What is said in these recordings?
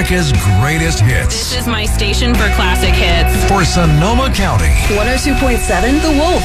America's greatest hits. This is my station for classic hits. For Sonoma County. 102.7 The Wolf.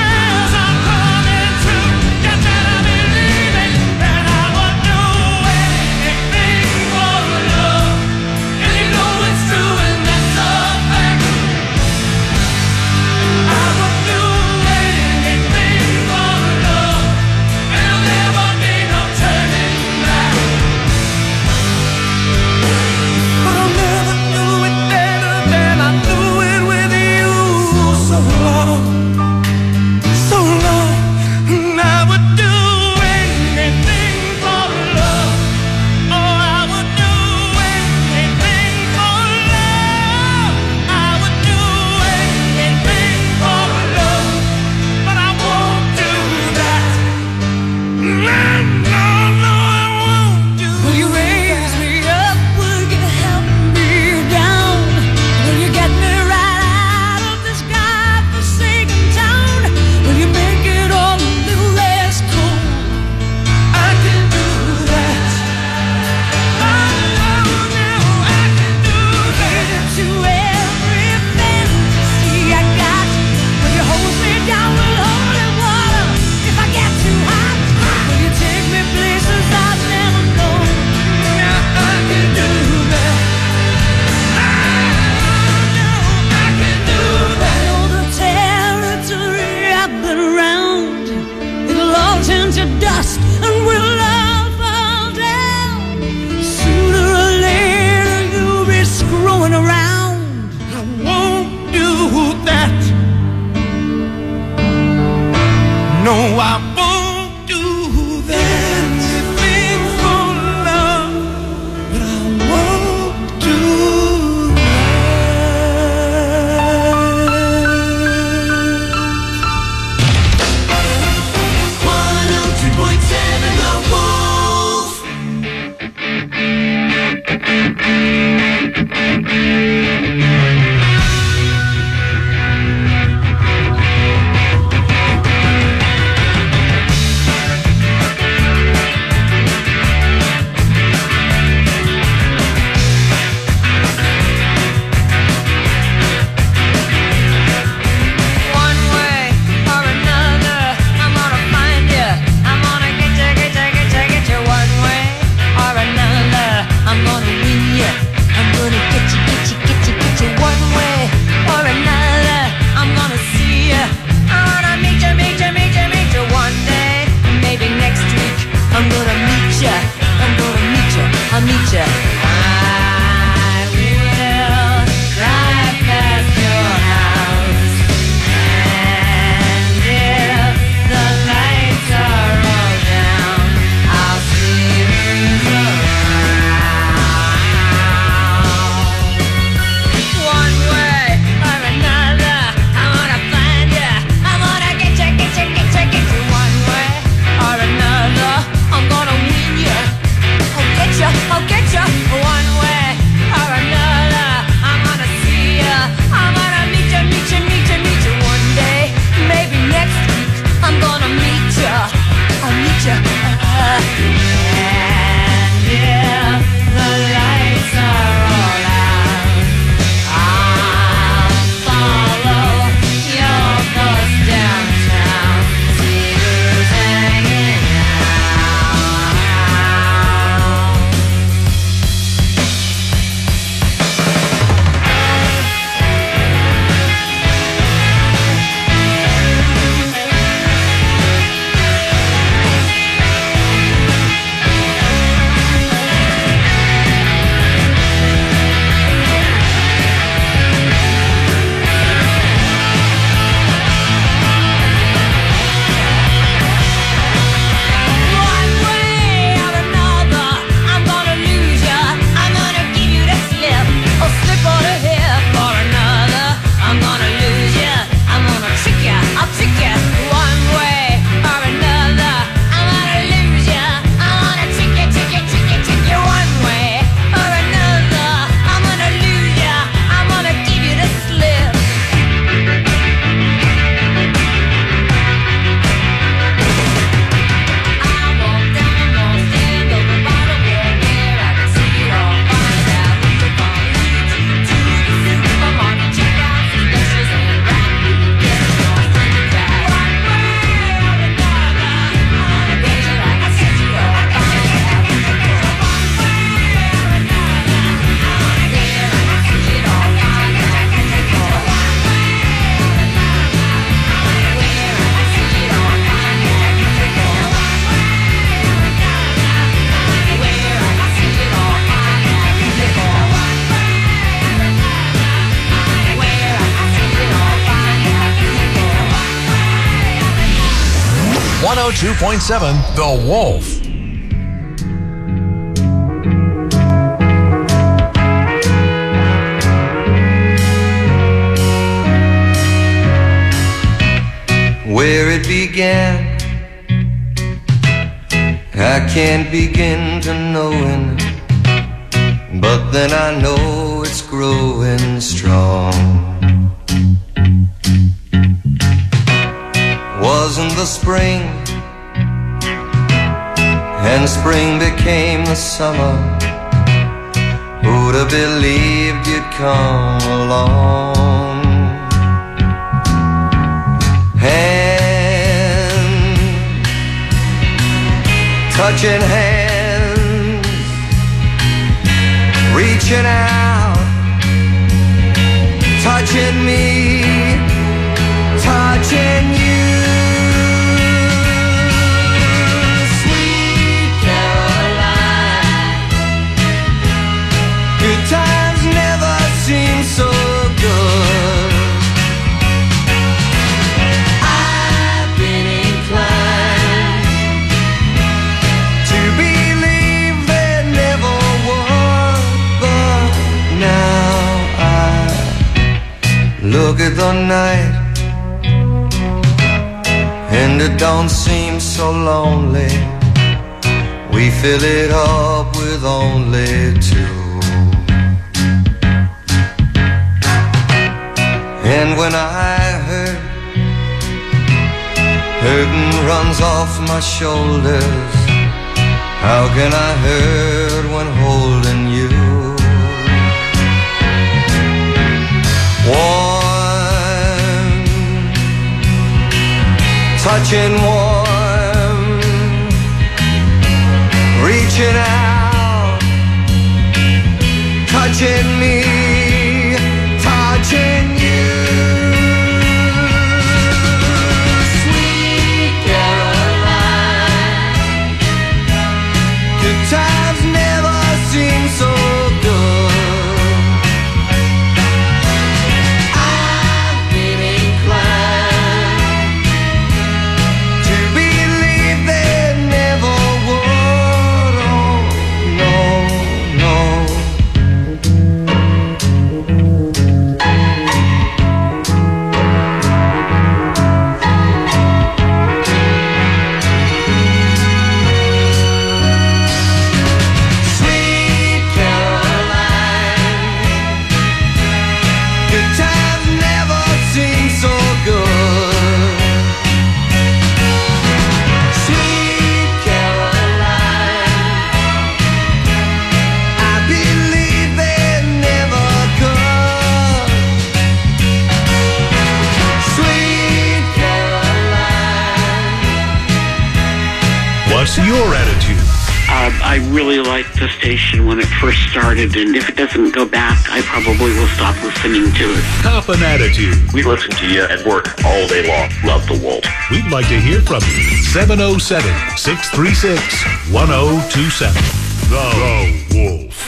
That I would do it. 102.7 The Wolf. Where it began, I can't begin to knowing, but then I know it's growing strong. Wasn't the spring, and spring became the summer. Who'd have believed you'd come along? Touching hands, reaching out, touching me, touching you. Sweet Caroline, good times never seem so good. Look at the night, and it don't seem so lonely. We fill it up with only two. when I hurt. Hurting runs off my shoulders. How can I hurt when holding you? Warm, touching warm, reaching out, touching me, touching you. Sweet Caroline, good times never seem so good. I've been inclined to believe they never would. Oh, no, no. Sweet Caroline, good times never seem so good. Sweet Caroline, I believe they never could. Sweet Caroline. What's your attitude? I really liked the station when it first started, and if it doesn't go back, I probably will stop listening to it. Cop an attitude. We listen to you at work all day long. Love the Wolf. We'd like to hear from you. 707-636-1027. The Wolf.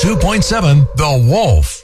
102.7 The Wolf.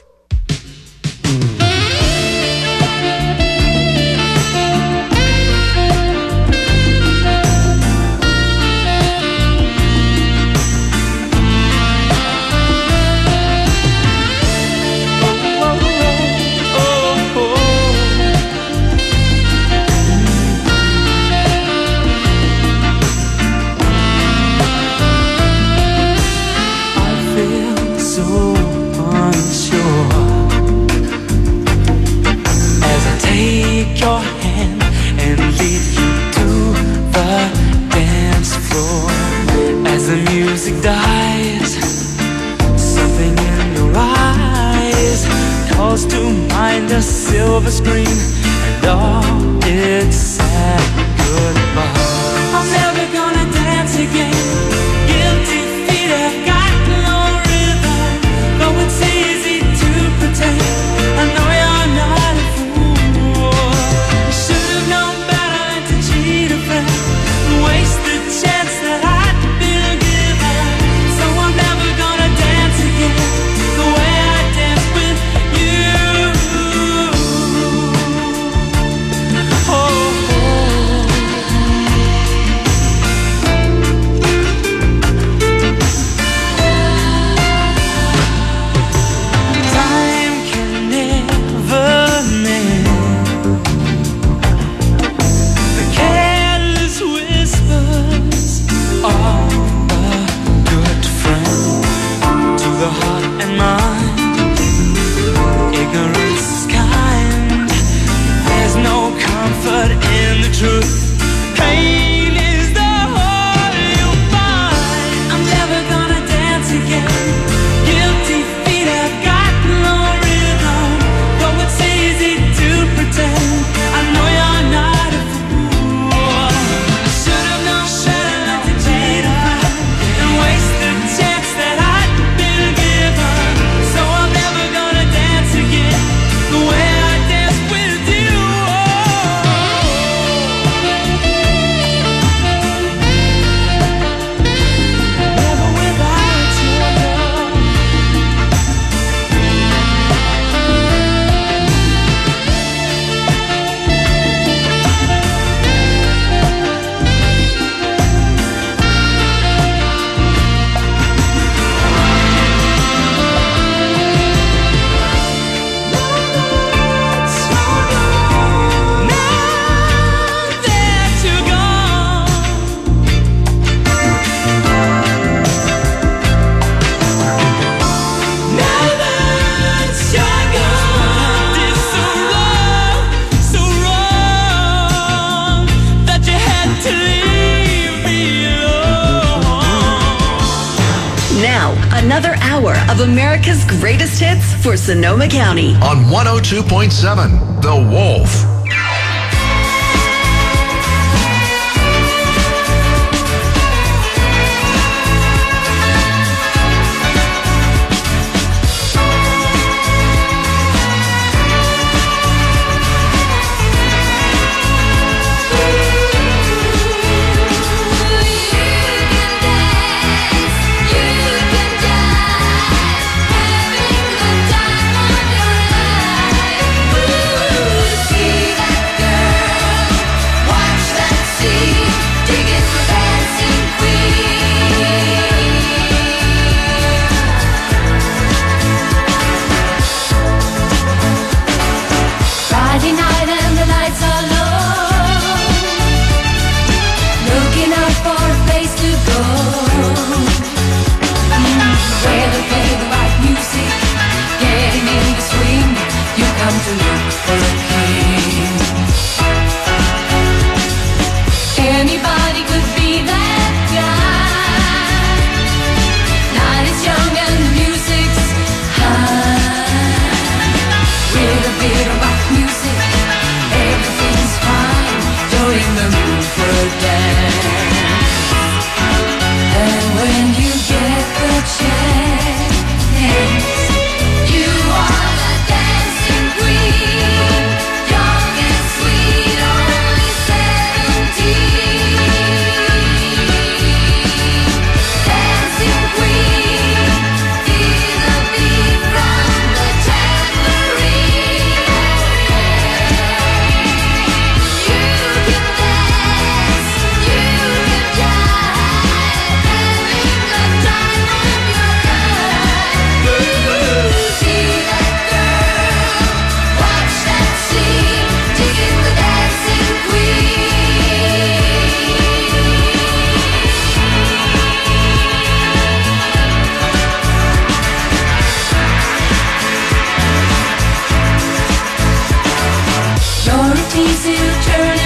Your hand and lead you to the dance floor. As the music dies, something in your eyes calls to mind a silver screen and all its sad goodbye. I'm never gonna dance again. Guilty feet have got no rhythm, though it's easy to pretend. I know you're not a fool. Should've known better than to cheat a friend and waste the chance that I'd been given. So I'm never gonna dance again the way I danced with you. Oh. Time can never mend the careless whispers of a good friend to the heart and mind. Ignorance is kind. There's no comfort in the truth. Pain is the whole you'll find. I'm never gonna dance again. Guilty feet have got no rhythm, though it's easy to pretend. I know you're not a fool. Should've known better to cheat a friend and waste the chance that I'd been given. So I'm never gonna dance again the way I danced with you. Never without your love. Now that you're gone, now that you're gone, it's so wrong that you had to leave me alone. Now, another hour of America's greatest hits for Sonoma County. On 102.7 The Wolf. Friday night and the lights are low, looking out for a place to go, where they play the right music, getting in the swing. You come to look for a king. Anybody could be that guy. Night is young and the music's high. With a bit of rock music, everything's fine. You're in the mood for a dance. And when you get the chance, you are the dancing queen. Young and sweet, only 17. Dancing queen, feel the tease you, turn